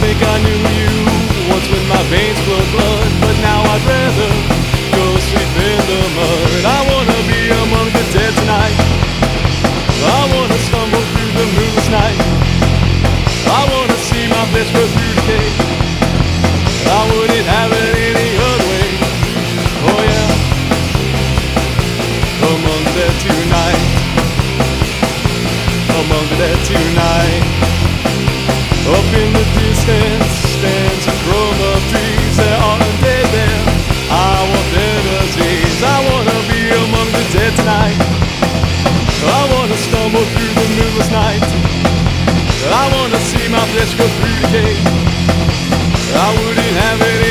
think I knew you once when my veins flowed blood, but now I'd rather go sleep in the mud. I wanna be among the dead tonight. I wanna stumble through the moonless night. I wanna see my flesh go through decay. I wouldn't have it any other way. Oh yeah, among the dead tonight. Among the dead tonight. Up in the distance stands a grove of trees. There are undead there. I want their disease. I wanna be among the dead tonight. I wanna stumble through the moonless night. I wanna see my flesh go through decay. I wouldn't have it